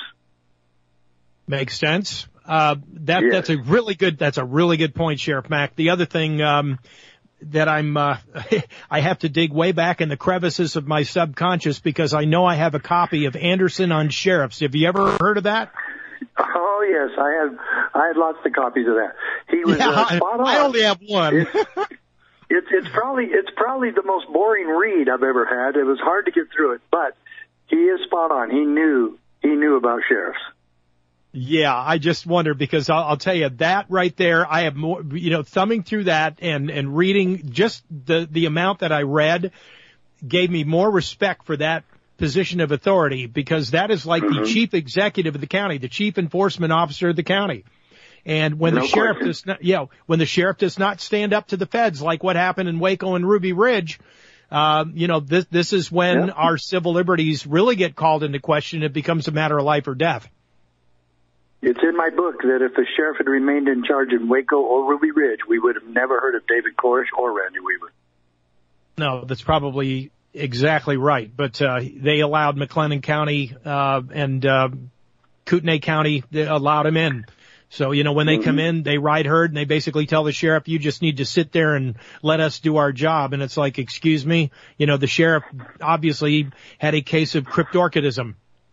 Makes sense. Uh, that, yes. that's a really good, that's a really good point, Sheriff Mack. The other thing, um, that I'm, uh, I have to dig way back in the crevices of my subconscious because I know I have a copy of Anderson on Sheriffs. Have you ever heard of that? Oh, yes, I have. I had lots of copies of that. He was yeah, uh, spot on. I only have one. It's, it's, it's probably, it's probably the most boring read I've ever had. It was hard to get through it, but he is spot on. He knew, he knew about sheriffs. Yeah, I just wonder because I'll, I'll tell you that right there. I have more, you know, thumbing through that and, and reading just the, the amount that I read gave me more respect for that position of authority because that is like mm-hmm. the chief executive of the county, the chief enforcement officer of the county. And when no the sheriff question. does not, yeah, when the sheriff does not stand up to the feds like what happened in Waco and Ruby Ridge, uh, you know, this, this is when yeah. our civil liberties really get called into question. It becomes a matter of life or death. It's in my book that if the sheriff had remained in charge in Waco or Ruby Ridge, we would have never heard of David Koresh or Randy Weaver. No, that's probably exactly right. But uh, they allowed McLennan County uh, and uh, Kootenai County, they allowed him in. So, you know, when they mm-hmm. come in, they ride herd and they basically tell the sheriff, you just need to sit there and let us do our job. And it's like, excuse me, you know, the sheriff obviously had a case of cryptorchidism.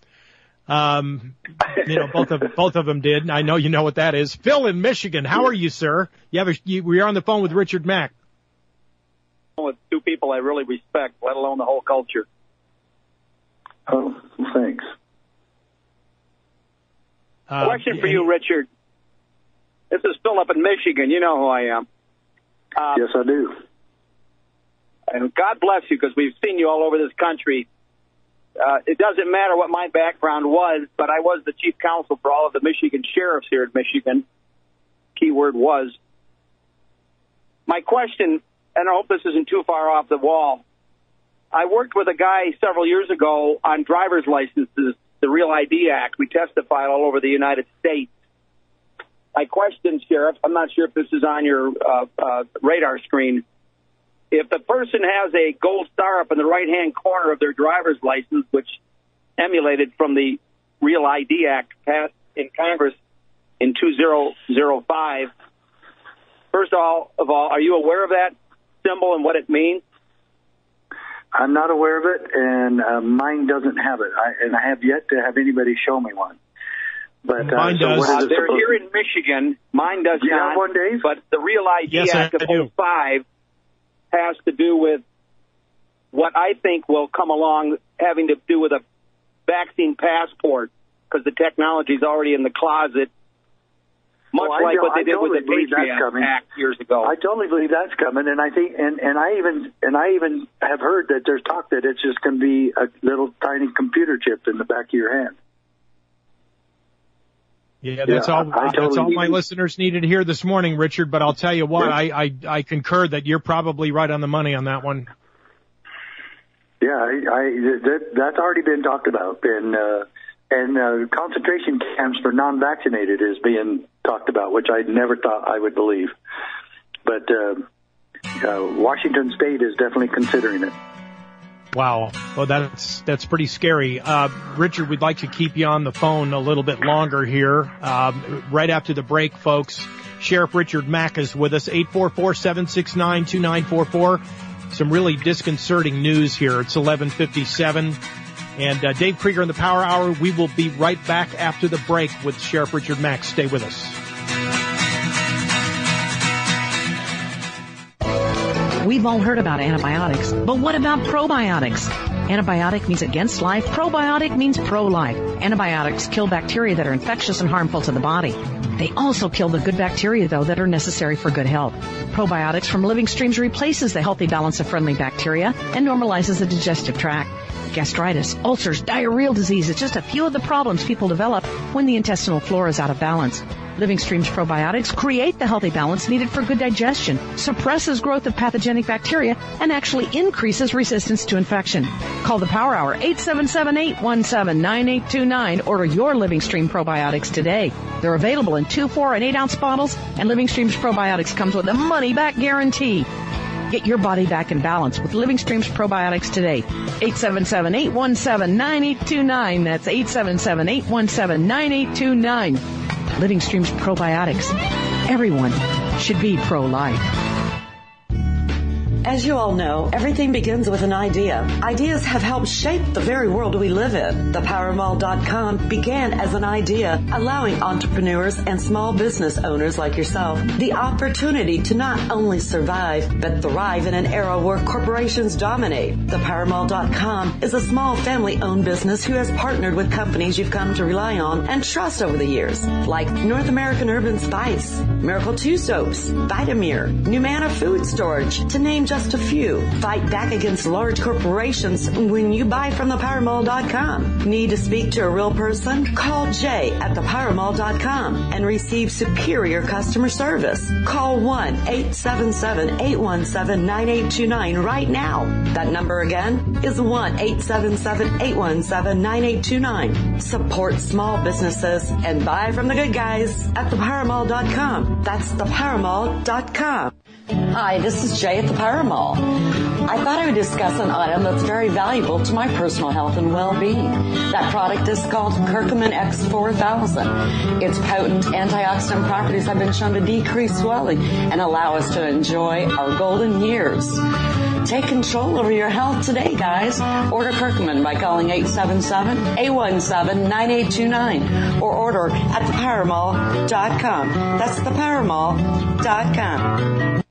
Um, you know, both of, both of them did. I know you know what that is. Phil in Michigan. How are you, sir? You have a, you, we're on the phone with Richard Mack. With two people I really respect, let alone the whole culture. Oh, thanks. Uh, Question for you, Richard. This is Phil up in Michigan. You know who I am. Um, yes, I do. And God bless you, because we've seen you all over this country. Uh, it doesn't matter what my background was, but I was the chief counsel for all of the Michigan sheriffs here in Michigan. Keyword was. My question, and I hope this isn't too far off the wall. I worked with a guy several years ago on driver's licenses the Real I D Act. We testified all over the United States. My question, Sheriff, I'm not sure if this is on your uh, uh, radar screen. If the person has a gold star up in the right-hand corner of their driver's license, which emulated from the Real I D Act passed in Congress in two thousand five, first of all, of all, are you aware of that symbol and what it means? I'm not aware of it, and uh, mine doesn't have it, I, and I have yet to have anybody show me one. But uh, mine so does. what is Uh, it they're supposed- here in Michigan. Mine does Do you not. have one, Dave? But the Real I D Yes, Act I of do. oh five has to do with what I think will come along, having to do with a vaccine passport, because the technology is already in the closet, much Oh, I like do- what they I did totally with the believe that's Patriot coming. Act years ago. I totally believe that's coming, and I think, and, and I even, and I even have heard that there's talk that it's just going to be a little tiny computer chip in the back of your hand. Yeah, that's Yeah, all. I- I that's totally all my agree. listeners needed to hear this morning, Richard. But I'll tell you what, Yeah. I, I I concur that you're probably right on the money on that one. Yeah, I, I that, that's already been talked about, and uh, and uh, concentration camps for non-vaccinated is being talked about, which I never thought I would believe. But uh, uh, Washington State is definitely considering it. Wow. Well, that's that's pretty scary. Uh, Richard, we'd like to keep you on the phone a little bit longer here. Um, right after the break, folks, Sheriff Richard Mack is with us, eight four four, seven six nine, two nine four four. Some really disconcerting news here. It's eleven fifty-seven. And uh, Dave Krieger in the Power Hour. We will be right back after the break with Sheriff Richard Mack. Stay with us. We've all heard about antibiotics, but what about probiotics? Antibiotic means against life. Probiotic means pro-life. Antibiotics kill bacteria that are infectious and harmful to the body. They also kill the good bacteria, though, that are necessary for good health. Probiotics from Living Streams replaces the healthy balance of friendly bacteria and normalizes the digestive tract. Gastritis, ulcers, diarrheal disease is just a few of the problems people develop when the intestinal flora is out of balance. Living Streams probiotics create the healthy balance needed for good digestion, suppresses growth of pathogenic bacteria, and actually increases resistance to infection. Call the Power Hour, eight seven seven, eight one seven, nine eight two nine. Order your Living Stream probiotics today. They're available in two, four, and eight ounce bottles, and Living Streams probiotics comes with a money-back guarantee. Get your body back in balance with Living Streams probiotics today. eight seven seven, eight one seven, nine eight two nine. That's eight seven seven, eight one seven, nine eight two nine. Living Streams probiotics. Everyone should be pro-life. As you all know, everything begins with an idea. Ideas have helped shape the very world we live in. The power mall dot com began as an idea, allowing entrepreneurs and small business owners like yourself the opportunity to not only survive, but thrive in an era where corporations dominate. The power mall dot com is a small family-owned business who has partnered with companies you've come to rely on and trust over the years, like North American Urban Spice, Miracle two Soaps, Vitamir, Numana Food Storage, to name just Just a few. Fight back against large corporations when you buy from the power mall dot com. Need to speak to a real person? Call Jay at the power mall dot com and receive superior customer service. Call one eight seven seven, eight one seven, nine eight two nine right now. That number again is one eight seven seven, eight one seven, nine eight two nine. Support small businesses and buy from the good guys at the power mall dot com. That's the power mall dot com. Hi, this is Jay at the Power Mall. I thought I would discuss an item that's very valuable to my personal health and well-being. That product is called Curcumin X four thousand. Its potent antioxidant properties have been shown to decrease swelling and allow us to enjoy our golden years. Take control over your health today, guys. Order Curcumin by calling eight seven seven, eight one seven, nine eight two nine or order at the power mall dot com. That's the power mall dot com.